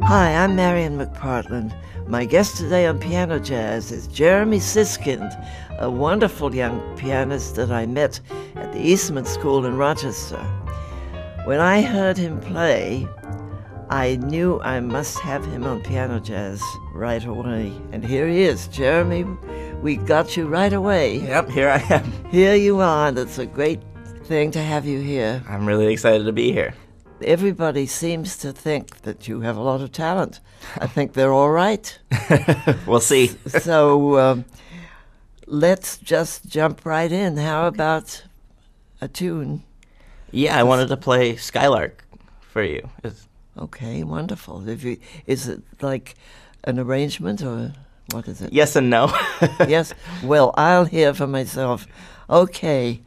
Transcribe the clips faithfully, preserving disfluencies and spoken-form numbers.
Hi, I'm Marian McPartland. My guest today on Piano Jazz is Jeremy Siskind, a wonderful young pianist that I met at the Eastman School in Rochester. When I heard him play, I knew I must have him on Piano Jazz right away. And here he is. Jeremy, we got you right away. Yep, here I am. Here you are. That's a great thing to have you here. I'm really excited to be here. Everybody seems to think that you have a lot of talent. I think they're all right. We'll see. So um, let's just jump right in. How about a tune? Yeah, I wanted to play Skylark for you. It's... Okay, wonderful. If you, is it like an arrangement or what is it? Yes and no. Yes? Well, I'll hear for myself. Okay.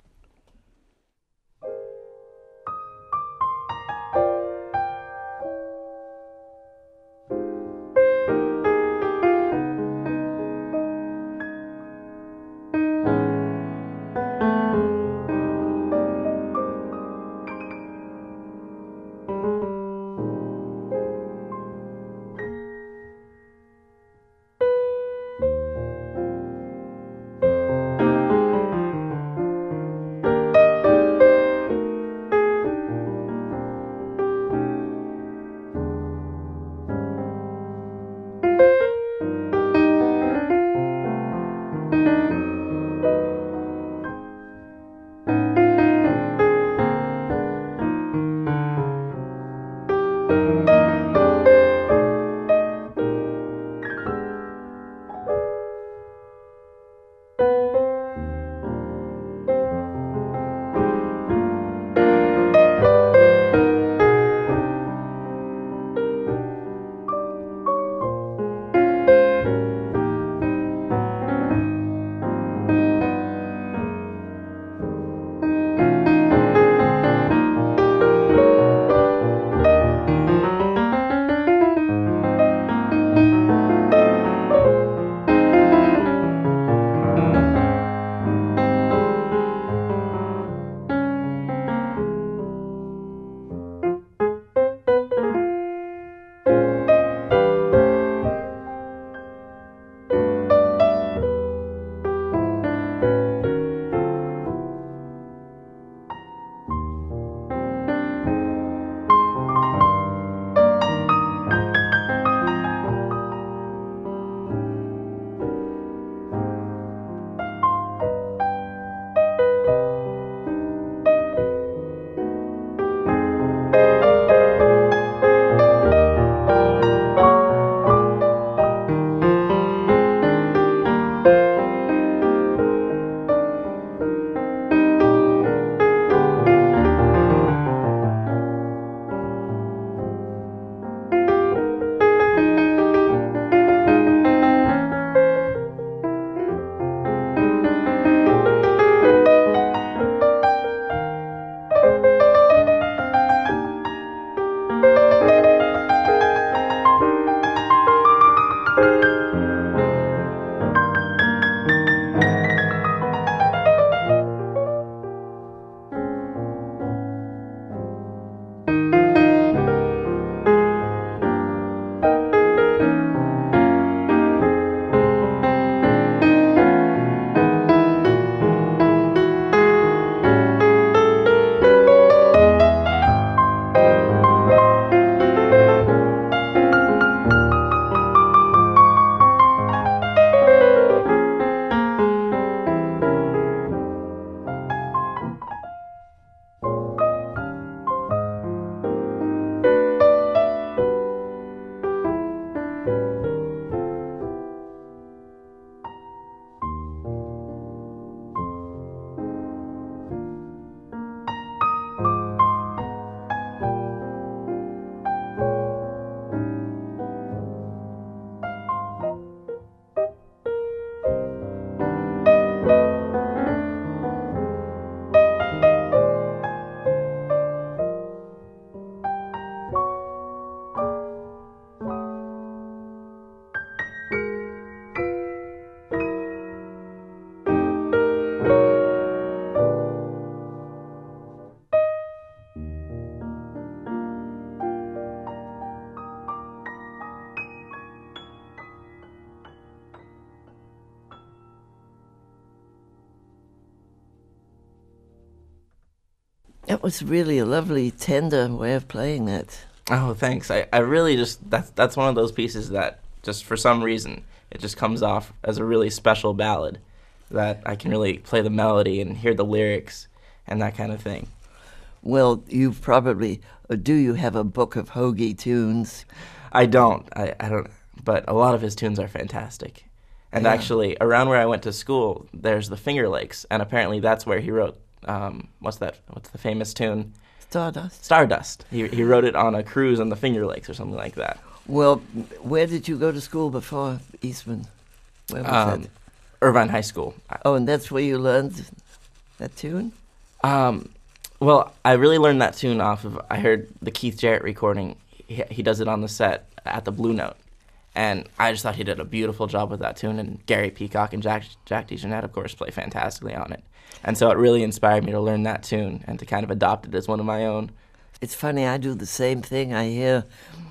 It was really a lovely, tender way of playing that. Oh, thanks. I, I really just, that's, that's one of those pieces that just for some reason, it just comes off as a really special ballad that I can really play the melody and hear the lyrics and that kind of thing. Well, you've probably, or do you have a book of Hoagie tunes? I don't. I, I don't, but a lot of his tunes are fantastic. And Yeah. actually, around where I went to school, there's the Finger Lakes, and apparently that's where he wrote, um, what's that, what's the famous tune? Stardust. Stardust. He he wrote it on a cruise on the Finger Lakes or something like that. Well, where did you go to school before Eastman? Where was Um, that? Irvine High School. Oh, and that's where you learned that tune? Um, well, I really learned that tune off of, I heard the Keith Jarrett recording. He, he does it on the set at the Blue Note. And I just thought he did a beautiful job with that tune. And Gary Peacock and Jack, Jack DeJohnette, of course, play fantastically on it. And so it really inspired me to learn that tune and to kind of adopt it as one of my own. It's funny, I do the same thing. I hear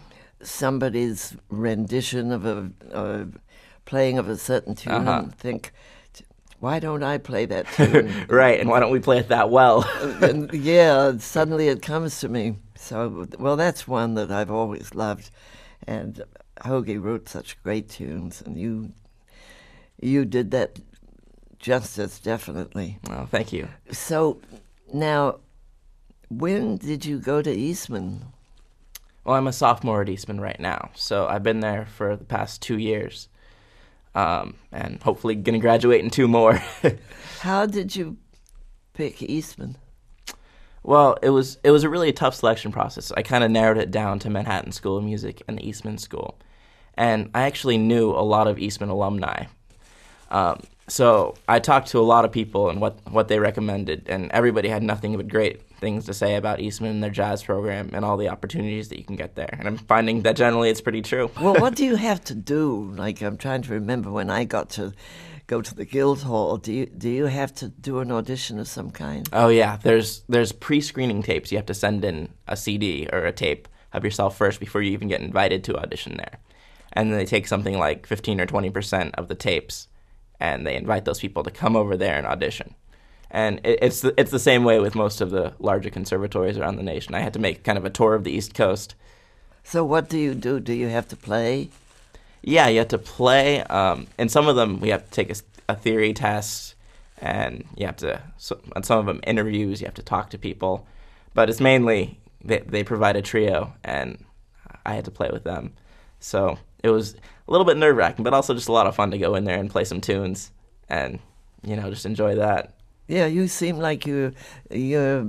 somebody's rendition of a, a playing of a certain tune Uh-huh. and think, why don't I play that tune? Right, and why don't we play it that well? And yeah, suddenly it comes to me. So, well, that's one that I've always loved. And Hoagie wrote such great tunes, and you you did that justice, definitely. Oh, thank you. So, now, when did you go to Eastman? Well, I'm a sophomore at Eastman right now, so I've been there for the past two years. Um, and hopefully going to graduate in two more. How did you pick Eastman? Well, it was it was a really tough selection process. I kind of narrowed it down to Manhattan School of Music and the Eastman School. And I actually knew a lot of Eastman alumni. Um, so I talked to a lot of people and what, what they recommended, and everybody had nothing but great things to say about Eastman and their jazz program and all the opportunities that you can get there. And I'm finding that generally it's pretty true. Well, what do you have to do? Like, I'm trying to remember when I got to go to the Guildhall. Do you, do you have to do an audition of some kind? Oh, yeah. There's there's pre-screening tapes. You have to send in a C D or a tape of yourself first before you even get invited to audition there. And then they take something like fifteen or twenty percent of the tapes, and they invite those people to come over there and audition. And it, it's the, it's the same way with most of the larger conservatories around the nation. I had to make kind of a tour of the East Coast. So what do you do? Do you have to play? Yeah, you have to play. Um, and some of them, we have to take a, a theory test, and you have to, so, on some of them, interviews, you have to talk to people. But it's mainly, they, they provide a trio, and I had to play with them. So it was a little bit nerve-wracking, but also just a lot of fun to go in there and play some tunes and, you know, just enjoy that. Yeah, you seem like you're, you're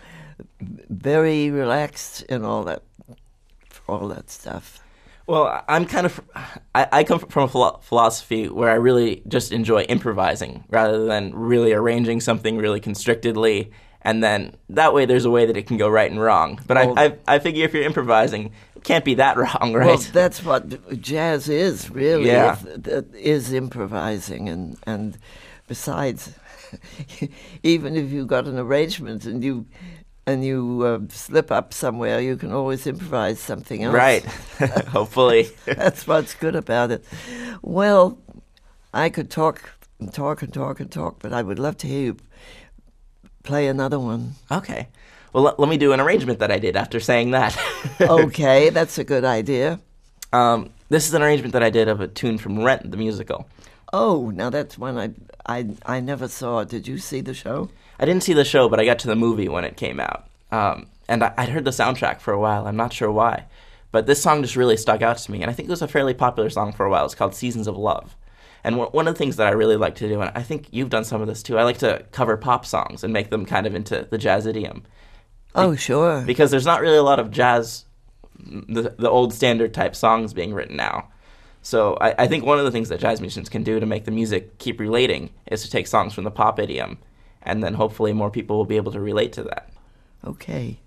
very relaxed and all that, all that stuff. Well, I'm kind of, I, I come from a philo- philosophy where I really just enjoy improvising rather than really arranging something really constrictedly, and then that way there's a way that it can go right and wrong. But Well, I, I I figure if you're improvising, it can't be that wrong, right? Well, that's what jazz is, really. Yeah. It, it is improvising, and, and besides, even if you've got an arrangement and you and you uh, slip up somewhere, you can always improvise something else. Right, hopefully. That's what's good about it. Well, I could talk and talk and talk and talk, but I would love to hear you play another one. Okay. Well, let, let me do an arrangement that I did after saying that. Okay, that's a good idea. Um, this is an arrangement that I did of a tune from Rent, the musical. Oh, now that's one I, I, I never saw. Did you see the show? I didn't see the show, but I got to the movie when it came out. Um, and I, I'd heard the soundtrack for a while. I'm not sure why. But this song just really stuck out to me. And I think it was a fairly popular song for a while. It's called Seasons of Love. And w- one of the things that I really like to do, and I think you've done some of this too, I like to cover pop songs and make them kind of into the jazz idiom. Oh, sure. Because there's not really a lot of jazz, the, the old standard type songs being written now. So I, I think one of the things that jazz musicians can do to make the music keep relating is to take songs from the pop idiom, and then hopefully more people will be able to relate to that. Okay.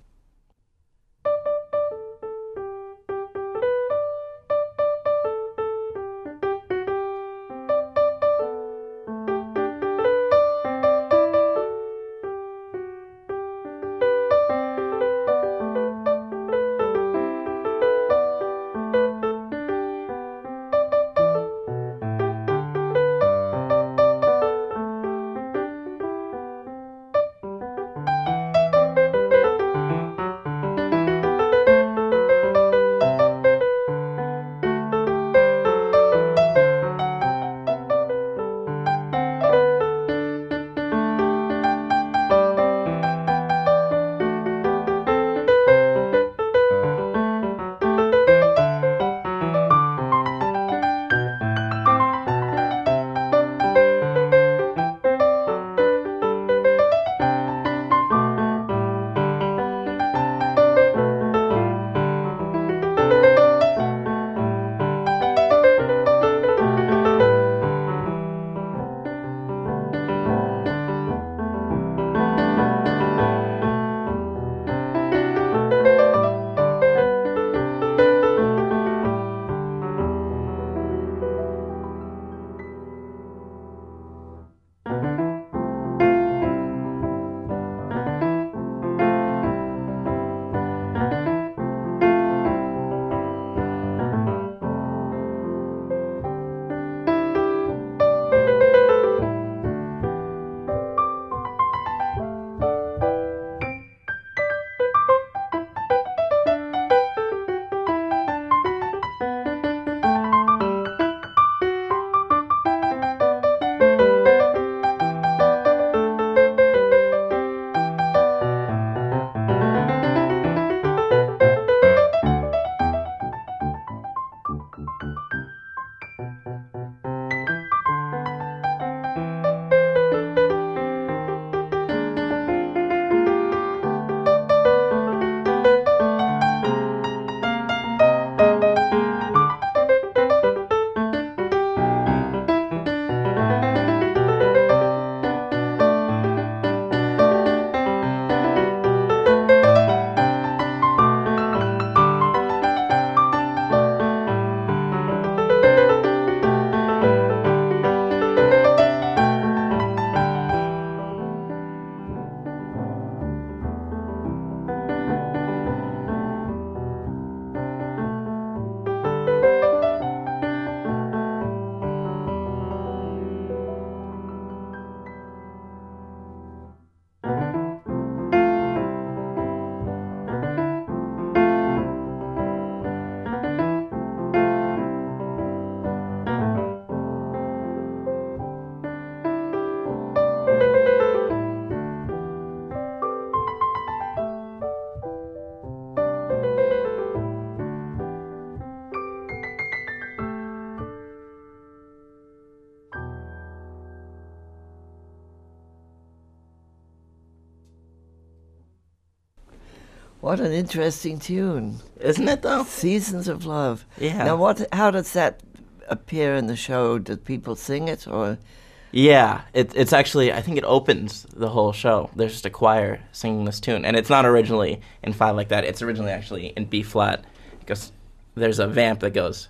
What an interesting tune. Isn't it, though? Seasons of Love. Yeah. Now, what? How does that appear in the show? Did people sing it, or? Yeah, it, it's actually, I think it opens the whole show. There's just a choir singing this tune. And it's not originally in five like that. It's originally actually in B flat. Because there's a vamp that goes.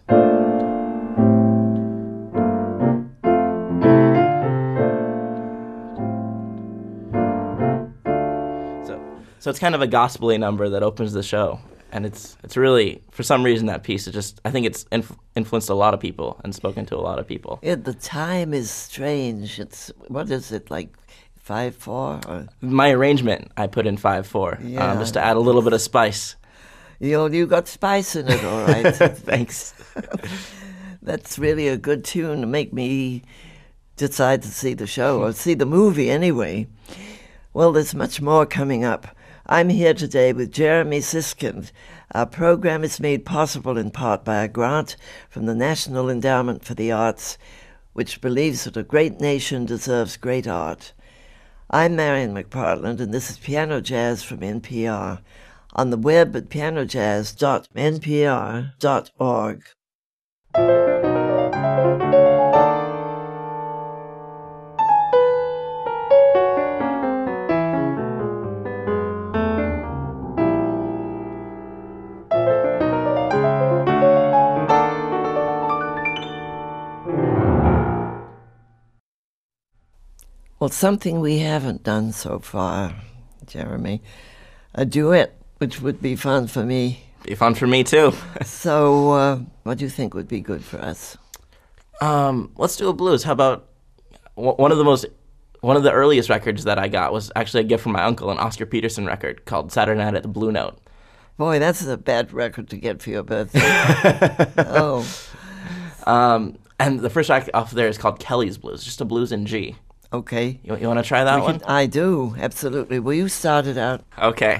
So, so it's kind of a gospel-y number that opens the show. And it's it's really, for some reason, that piece, it just, I think it's inf- influenced a lot of people and spoken to a lot of people. Yeah, the time is strange. It's, what is it, like five four? Or? My arrangement, I put in five four, Yeah. um, just to add a little bit of spice. You know, you got spice in it, all right. Thanks. That's really a good tune to make me decide to see the show, or see the movie anyway. Well, there's much more coming up. I'm here today with Jeremy Siskind. Our program is made possible in part by a grant from the National Endowment for the Arts, which believes that a great nation deserves great art. I'm Marion McPartland, and this is Piano Jazz from N P R, on the web at piano jazz dot n p r dot org. Well, something we haven't done so far, Jeremy, a duet, which would be fun for me. Be fun for me, too. So, uh, what do you think would be good for us? Um, let's do a blues. How about w- one of the most, one of the earliest records that I got was actually a gift from my uncle, an Oscar Peterson record called Saturday Night at the Blue Note. Boy, that's a bad record to get for your birthday. Oh. Um, and the first track off there is called Kelly's Blues, just a blues in G. Okay. You, you want to try that We one? can- I do, absolutely. Will you start it out? Okay.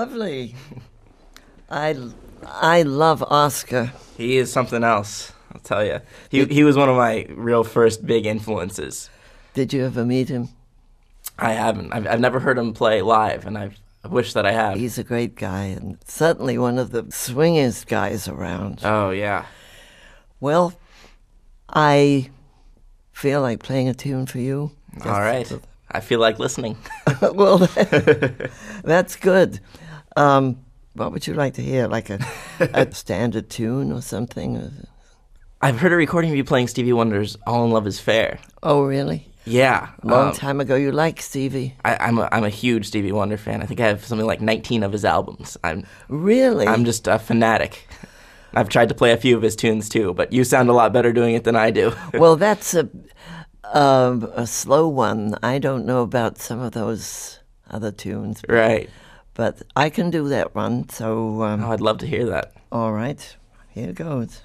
lovely. I, I love Oscar. He is something else, I'll tell you. He, he was one of my real first big influences. Did you ever meet him? I haven't. I've, I've never heard him play live, and I've, I wish that I had. He's a great guy, and certainly one of the swingest guys around. Oh, yeah. Well, I feel like playing a tune for you. All right. To... I feel like listening. Well, that, that's good. Um, what would you like to hear? Like a, a standard tune or something? I've heard a recording of you playing Stevie Wonder's All in Love is Fair. Oh, really? Yeah. Long um, time ago you liked Stevie. I, I'm, a, I'm a huge Stevie Wonder fan. I think I have something like nineteen of his albums. I'm Really? I'm just a fanatic. I've tried to play a few of his tunes too, but you sound a lot better doing it than I do. Well, that's a, um, a slow one. I don't know about some of those other tunes. But, Right. But I can do that one, so... Um, Oh, I'd love to hear that. all right. Here goes.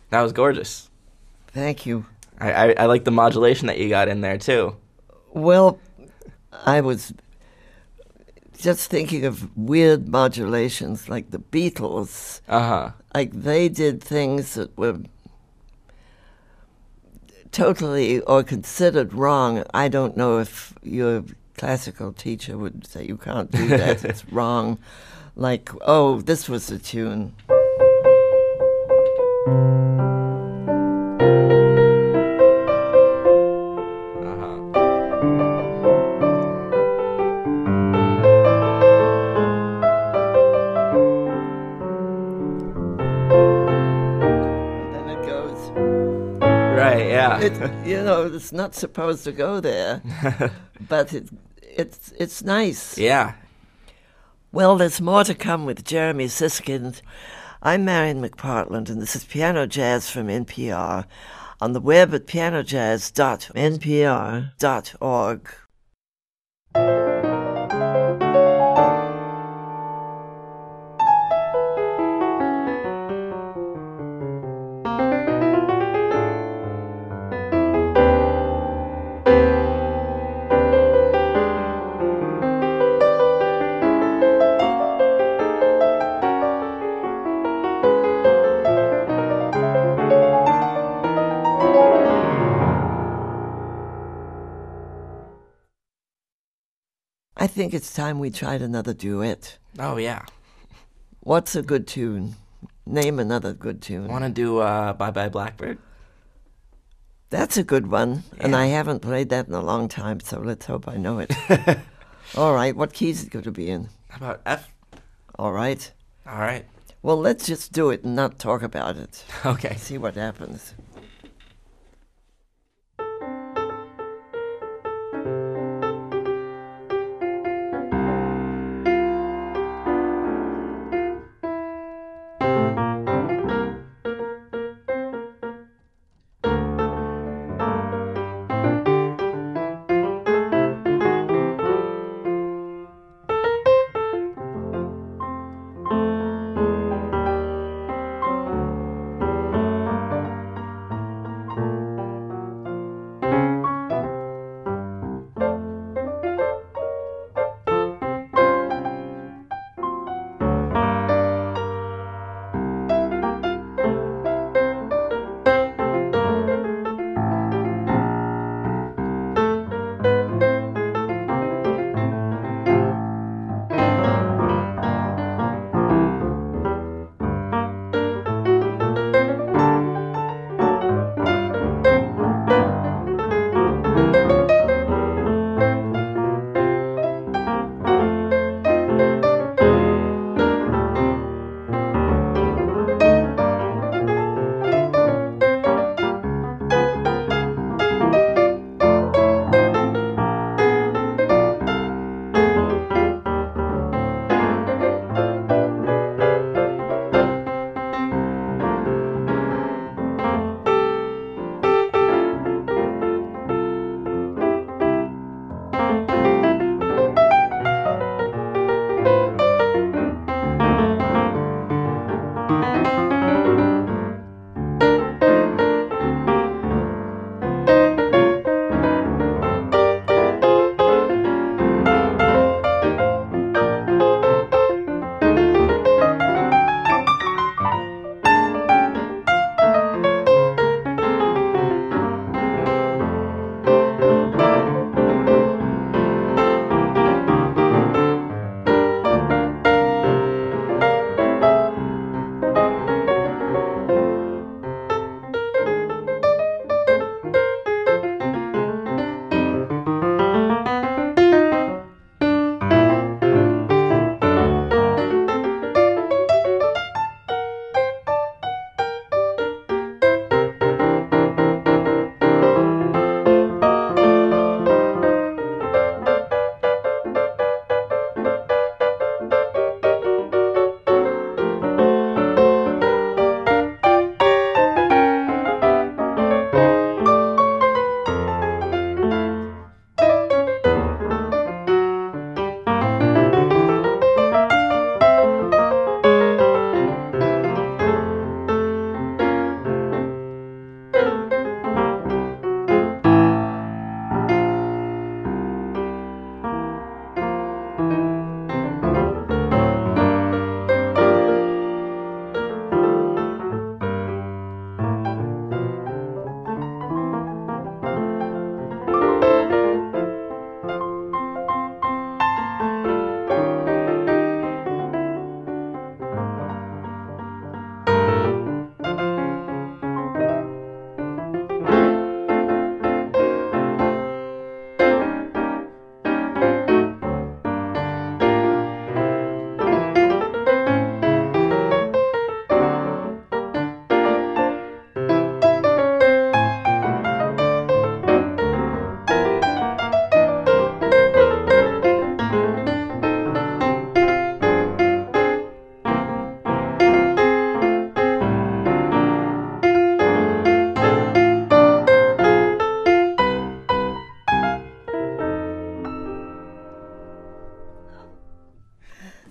That was gorgeous. Thank you. I, I, I like the modulation that you got in there, too. Well, I was just thinking of weird modulations like the Beatles. Uh-huh. Like they did things that were totally or considered wrong. I don't know if your classical teacher would say you can't do that, it's wrong. Like, oh, this was the tune. Yeah. It, you know, it's not supposed to go there, but it, it's it's nice. Yeah. Well, there's more to come with Jeremy Siskind. I'm Marion McPartland, and this is Piano Jazz from N P R, on the web at piano jazz dot n p r dot org. I think it's time we tried another duet. Oh, yeah. What's a good tune? Name another good tune. Want to do uh, Bye Bye Blackbird? That's a good one, Yeah. and I haven't played that in a long time, so let's hope I know it. All right, what key is it going to be in? How about F? All right. All right. Well, let's just do it and not talk about it. Okay. See what happens.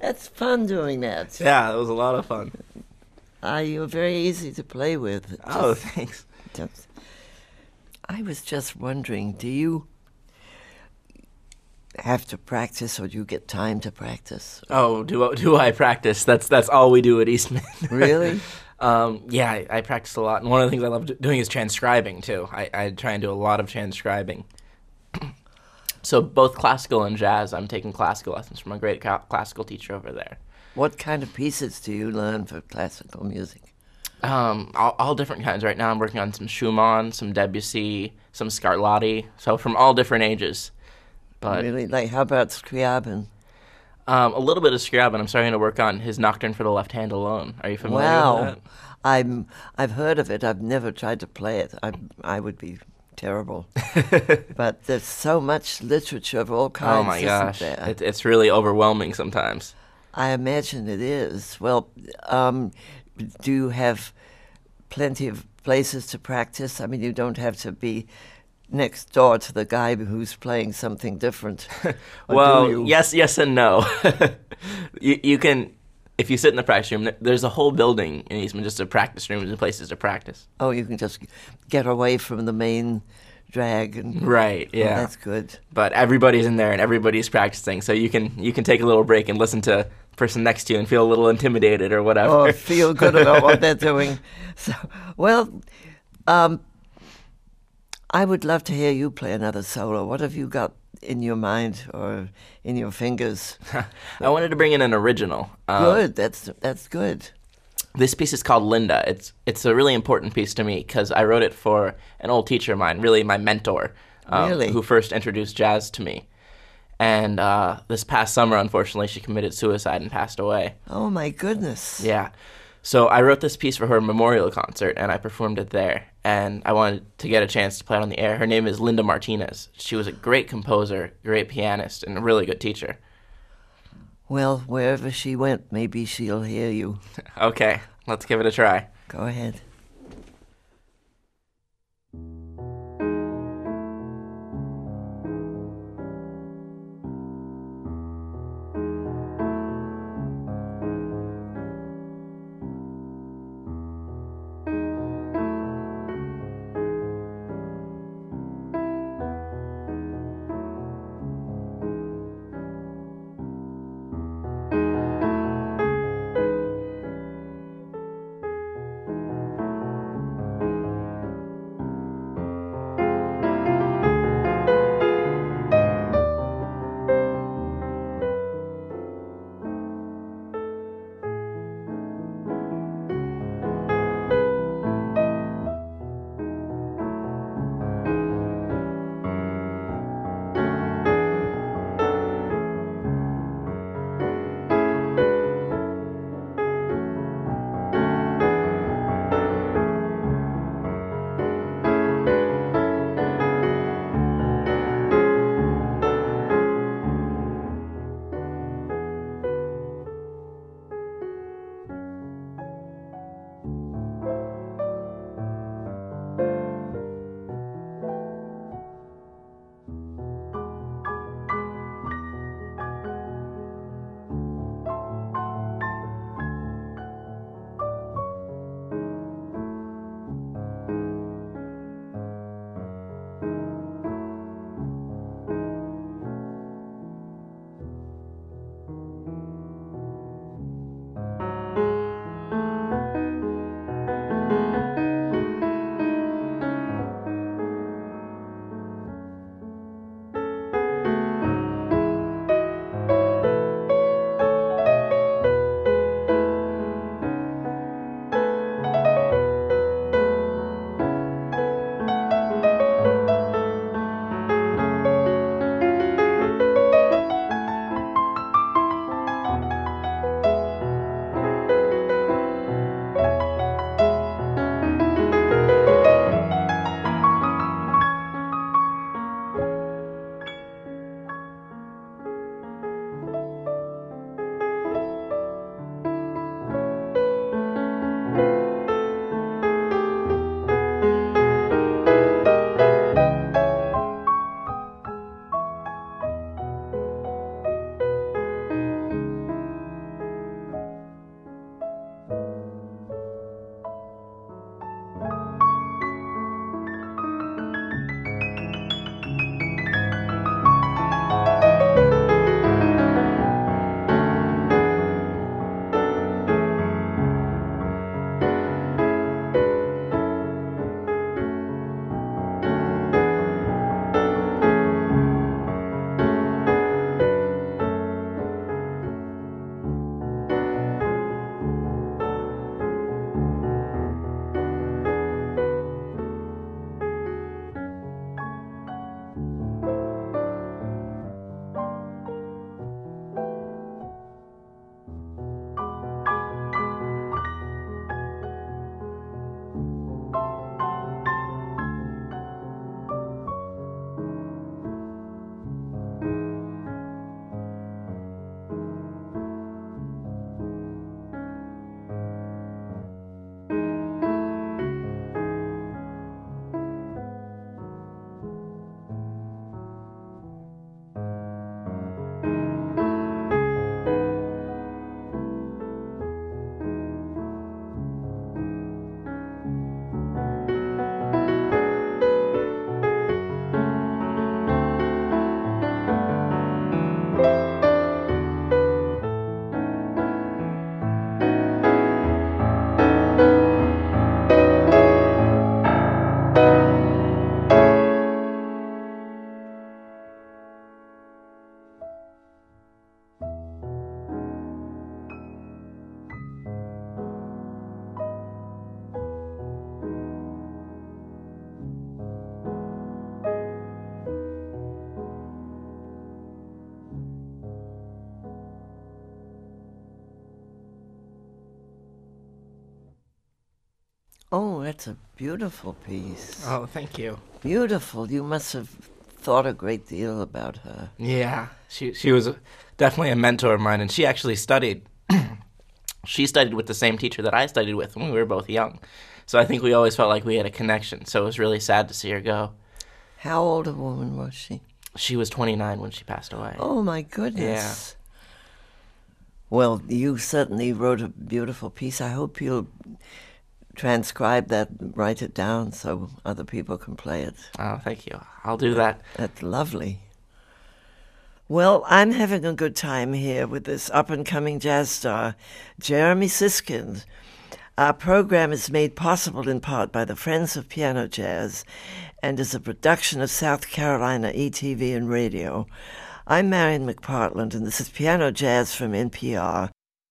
That's fun doing that. Yeah, it was a lot of fun. Uh, you're very easy to play with. Just, Oh, thanks. just, I was just wondering, do you have to practice, or do you get time to practice? Oh, do do I practice? That's that's all we do at Eastman. Really? um, yeah, I, I practice a lot, and one of the things I love do- doing is transcribing too. I, I try and do a lot of transcribing. So both classical and jazz, I'm taking classical lessons from a great ca- classical teacher over there. What kind of pieces do you learn for classical music? Um, all, all different kinds. Right now I'm working on some Schumann, some Debussy, some Scarlatti, so from all different ages. But Really? Like, how about Scriabin? um, a little bit of Scriabin. I'm starting to work on his Nocturne for the Left Hand Alone. Are you familiar Wow. with that? I'm, I've heard of it. I've never tried to play it. I, I would be terrible. But there's so much literature of all kinds, Oh my isn't gosh, there? it, it's really overwhelming sometimes. I imagine it is. Well, um, do you have plenty of places to practice? I mean, you don't have to be next door to the guy who's playing something different. Or Well, do you? yes, yes, and no. you, you can, if you sit in the practice room, there's a whole building in Eastman just of practice rooms and places to practice. Oh, you can just get away from the main drag. And, Right, oh, yeah. that's good. But everybody's in there and everybody's practicing, so you can you can take a little break and listen to the person next to you and feel a little intimidated or whatever. Or feel good about what they're doing. So, well, um, I would love to hear you play another solo. What have you got in your mind or in your fingers? I wanted to bring in an original. Um, Good. That's that's good. This piece is called Linda. It's it's a really important piece to me because I wrote it for an old teacher of mine, really my mentor, um, Really? who first introduced jazz to me. And uh, this past summer, unfortunately, she committed suicide and passed away. Oh my goodness. Yeah. So I wrote this piece for her memorial concert, and I performed it there. And I wanted to get a chance to play it on the air. Her name is Linda Martinez. She was a great composer, great pianist, and a really good teacher. Well, wherever she went, maybe she'll hear you. Okay, let's give it a try. Go ahead. Oh, that's a beautiful piece. Oh, thank you. Beautiful. You must have thought a great deal about her. Yeah, she she was definitely a mentor of mine, and she actually studied. She studied with the same teacher that I studied with when we were both young. So I think we always felt like we had a connection. So it was really sad to see her go. How old a woman was she? She was twenty-nine when she passed away. Oh, my goodness. Yeah. Well, you certainly wrote a beautiful piece. I hope you'll transcribe that, write it down so other people can play it. Oh, thank you. I'll do that. That's lovely. Well, I'm having a good time here with this up-and-coming jazz star, Jeremy Siskind. Our program is made possible in part by the Friends of Piano Jazz and is a production of South Carolina E T V and Radio. I'm Marion McPartland, and this is Piano Jazz from N P R.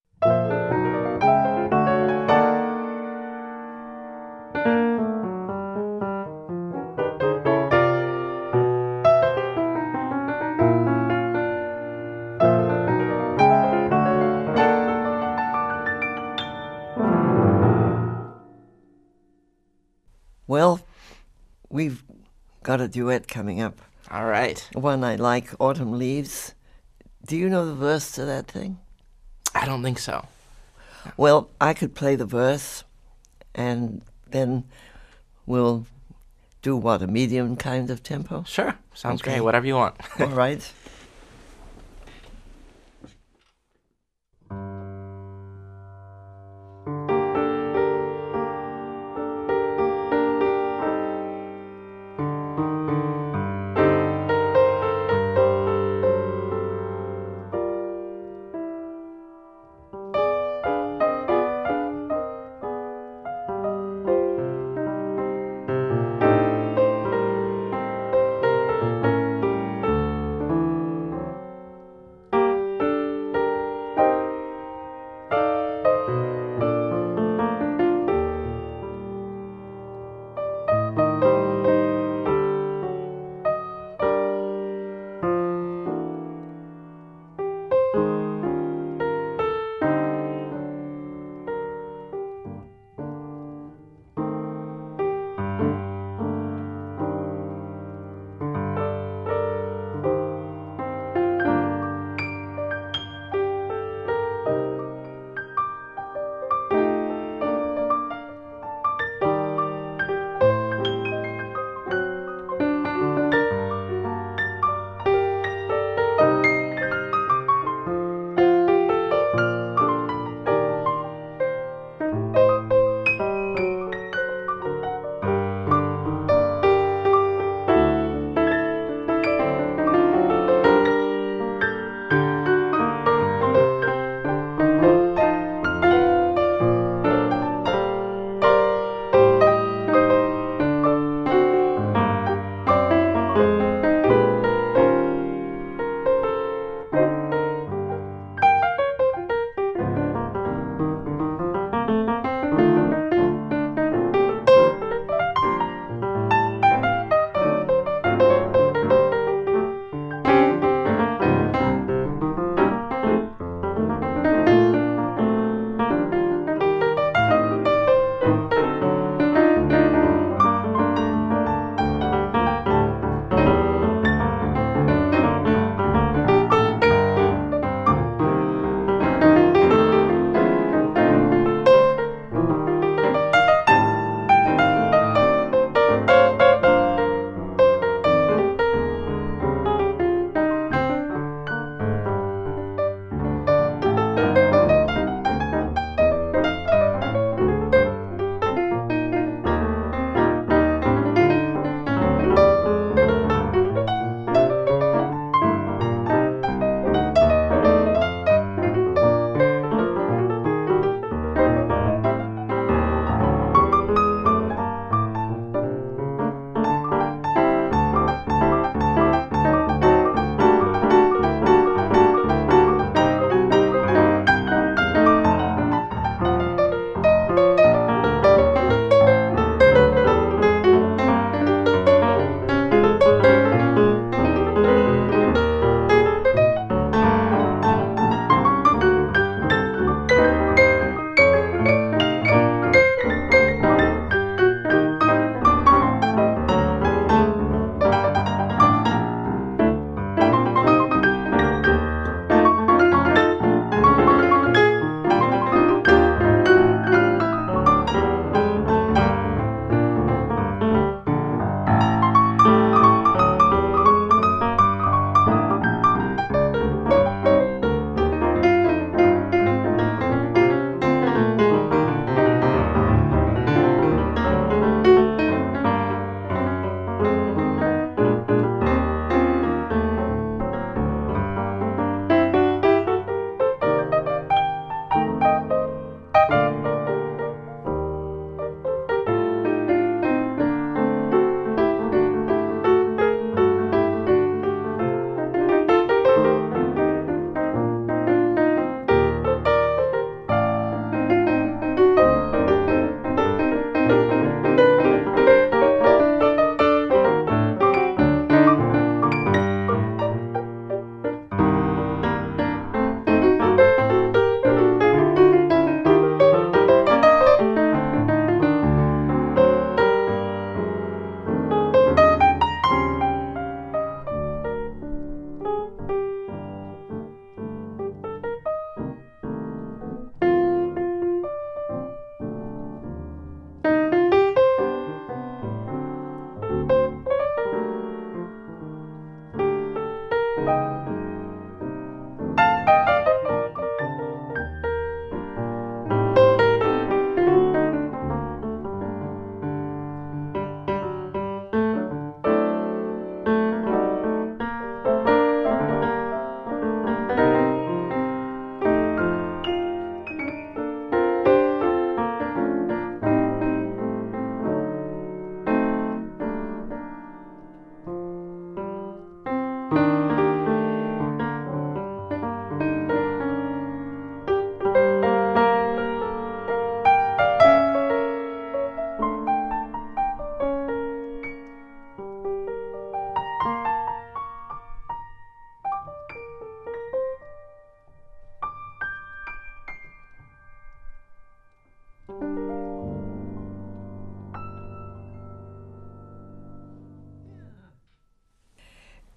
Well, we've got a duet coming up. All right. One I like, Autumn Leaves. Do you know the verse to that thing? I don't think so. Well, I could play the verse, and then we'll do what, a medium kind of tempo? Sure. Sounds Okay. great. Whatever you want. All right.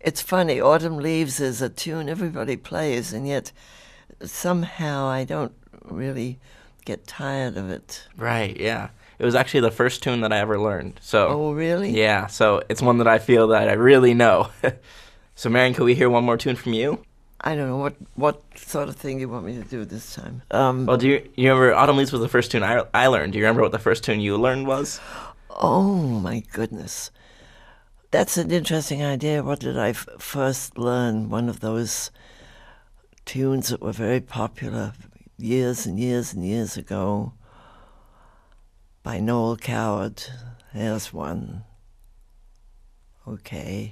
It's funny, Autumn Leaves is a tune everybody plays, and yet somehow I don't really get tired of it. Right, yeah. It was actually the first tune that I ever learned. So, oh, really? Yeah, so it's one that I feel that I really know. So, Marion, could we hear one more tune from you? I don't know. What what sort of thing you want me to do this time? Um, well, do you, you remember Autumn Leaves was the first tune I, I learned. Do you remember what the first tune you learned was? Oh, my goodness. That's an interesting idea. What did I f- first learn? One of those tunes that were very popular years and years and years ago by Noel Coward. There's one. Okay.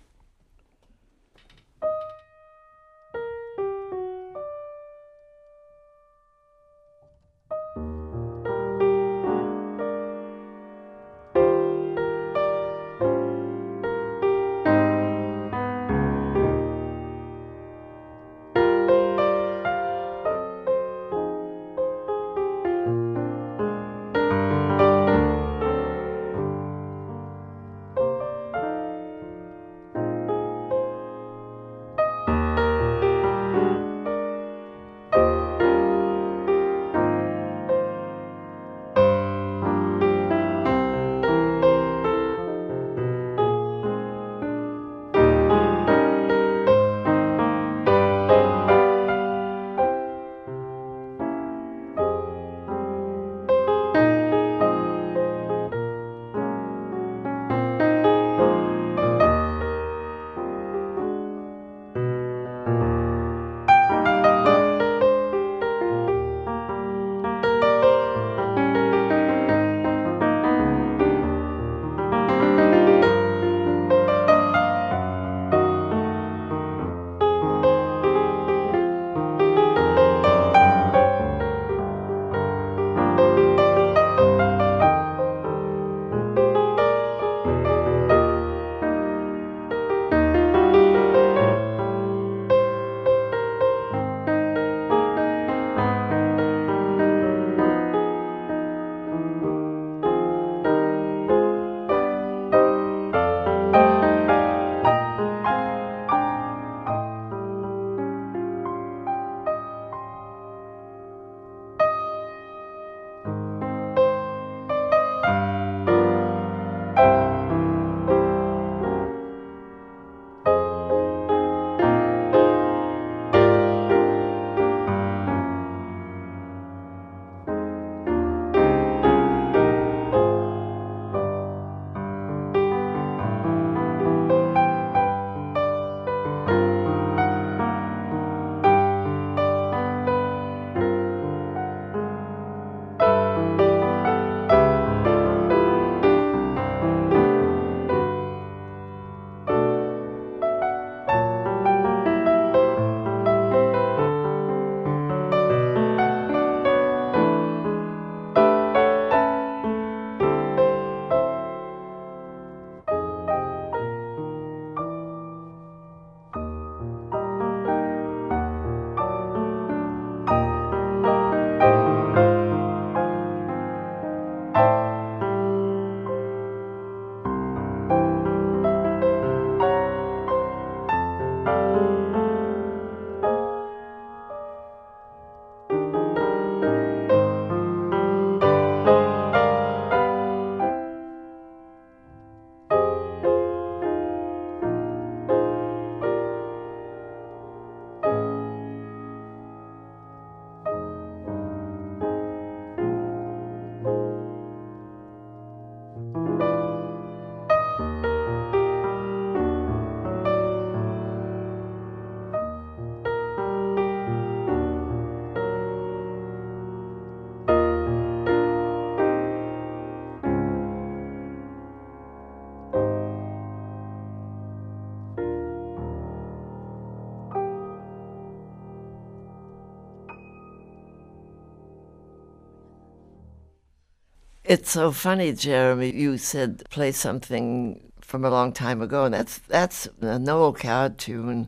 It's so funny, Jeremy. You said play something from a long time ago, and that's that's a Noel Coward tune.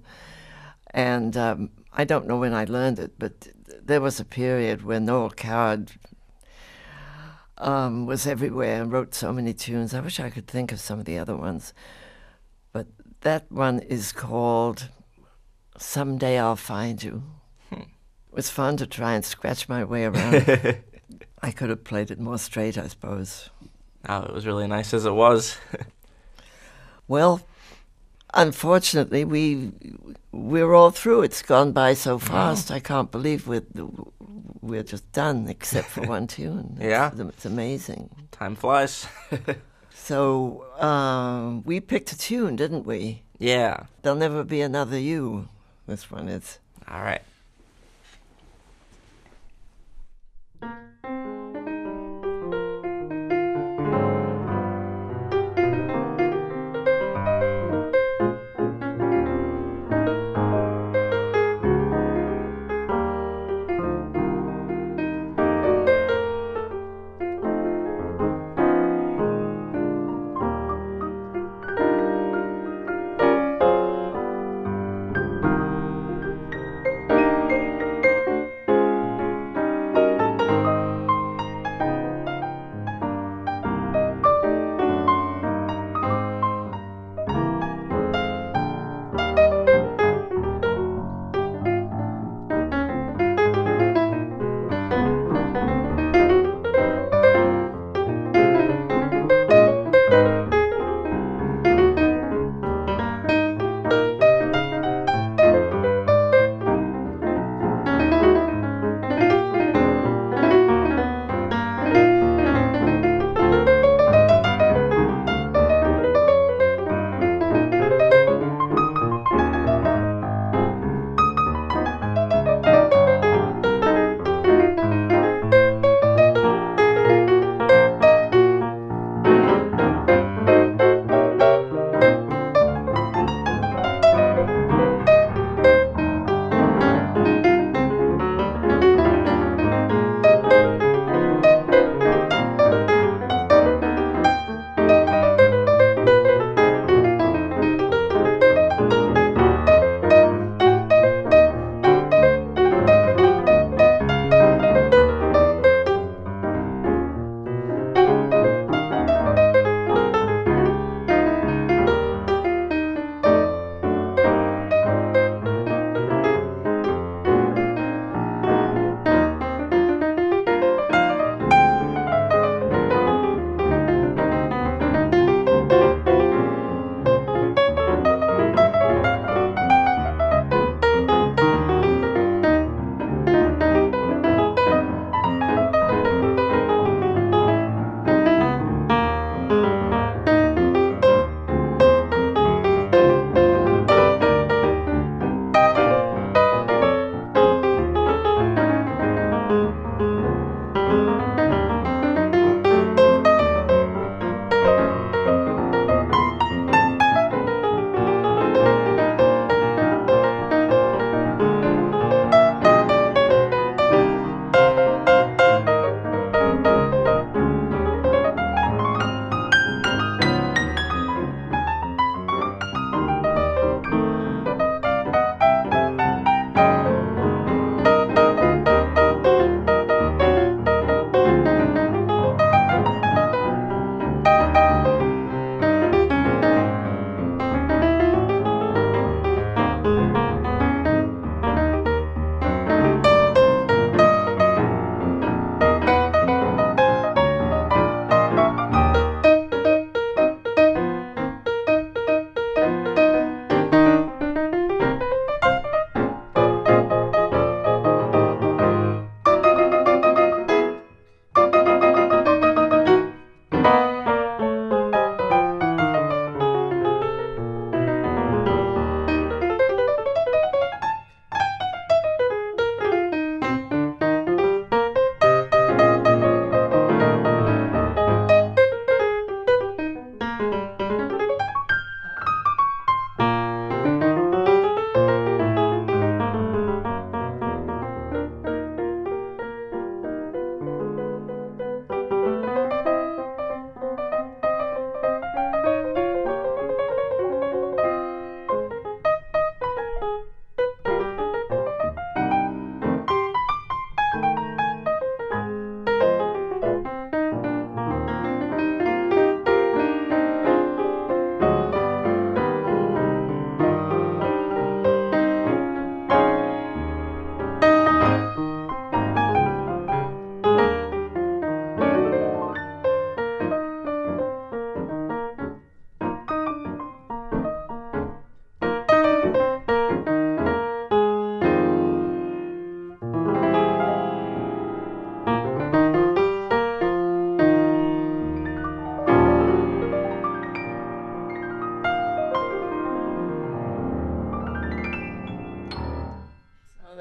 And um, I don't know when I learned it, but there was a period when Noel Coward um, was everywhere and wrote so many tunes. I wish I could think of some of the other ones, but That one is called Someday I'll Find You. Hmm. It was fun to try and scratch my way around. I could have played it more straight, I suppose. Oh, it was really nice as it was. Well, unfortunately, we we're all through. It's gone by so fast. Oh. I can't believe we're we're just done, except for one tune. It's, Yeah. it's amazing. Time flies. So um, we picked a tune, didn't we? Yeah. There'll Never Be Another You. This one is. All right.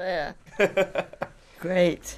there. Great.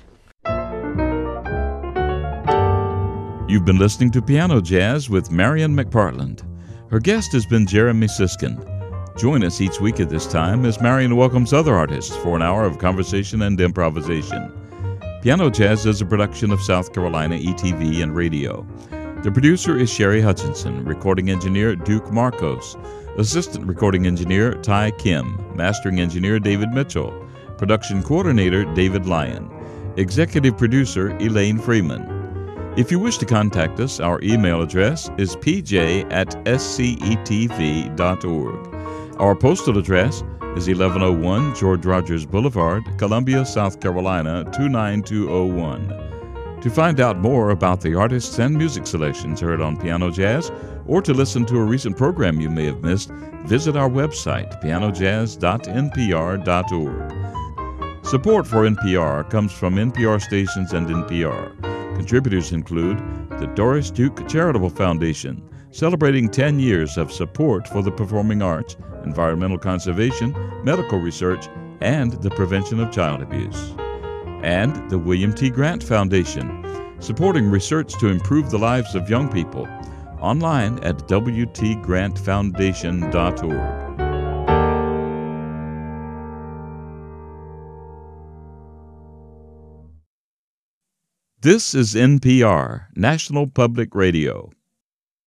You've been listening to Piano Jazz with Marian McPartland. Her guest has been Jeremy Siskind. Join us each week at this time as Marian welcomes other artists for an hour of conversation and improvisation. Piano Jazz is a production of South Carolina E T V and Radio. The producer is Sherry Hutchinson, recording engineer Duke Marcos, assistant recording engineer Ty Kim, mastering engineer David Mitchell, production coordinator David Lyon, executive producer Elaine Freeman. If you wish to contact us, our email address is p j at s c e t v dot org. Our postal address is eleven oh one George Rogers Boulevard, Columbia, South Carolina two nine two oh one. To find out more about the artists and music selections heard on Piano Jazz, or to listen to a recent program you may have missed, visit our website, piano jazz dot n p r dot org. Support for N P R comes from N P R stations and N P R. Contributors include the Doris Duke Charitable Foundation, celebrating ten years of support for the performing arts, environmental conservation, medical research, and the prevention of child abuse. And the William T. Grant Foundation, supporting research to improve the lives of young people. Online at w t grant foundation dot org. This is N P R, National Public Radio.